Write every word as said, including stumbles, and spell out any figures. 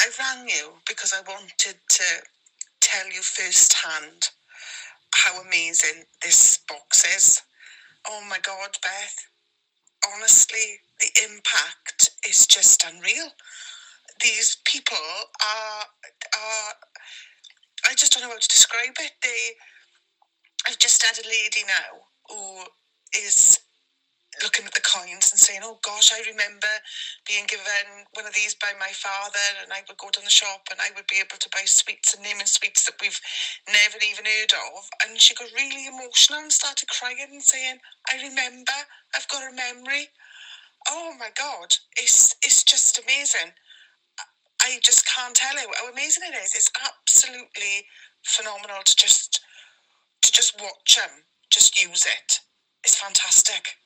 I rang you because I wanted to tell you firsthand how amazing this box is. Oh my God, Beth. Honestly, the impact is just unreal. These people are, are I just don't know how to describe it. They, I've just had a lady now who is looking at the coins and saying, oh gosh, I remember being given one of these by my father, and I would go down the shop and I would be able to buy sweets and naming sweets that we've never even heard of. And she got really emotional and started crying and saying, I remember, I've got a memory. Oh my God, it's it's just amazing. I just can't tell you how amazing it is. It's absolutely phenomenal to just to just watch them, just use it. It's fantastic.